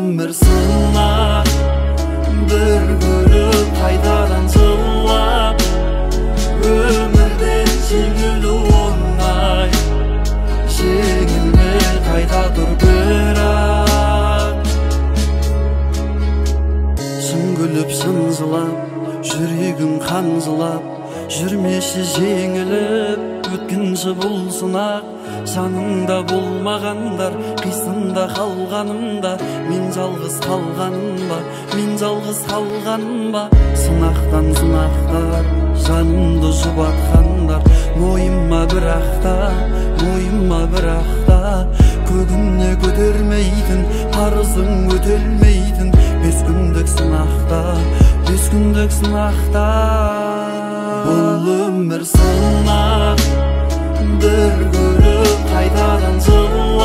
өмір сынақ, бір күліп қайтадан жылап, өмірден жеңілу оңай, жеңілмей қайта тұр бірақ. Шын күліп шын жылап, жүрегім қанжылап, жүрмеші жеңіліп өткінші бұл сынақ. Жаныңда болмағандар, қисында қалғанымда, мен жалғыз қалғаным ба, мен жалғыз қалғаным ба. Сынақтан сынақтар, жанымды жұбатқандар, мойыма бірақта, мойыма бірақта. Көгімне көтермейтін, парызың өтелмейтін, 5 күндік сынақта, 5 күндік сынақта. Бұл өмір сынақ, бір күліп қайтадан жылап.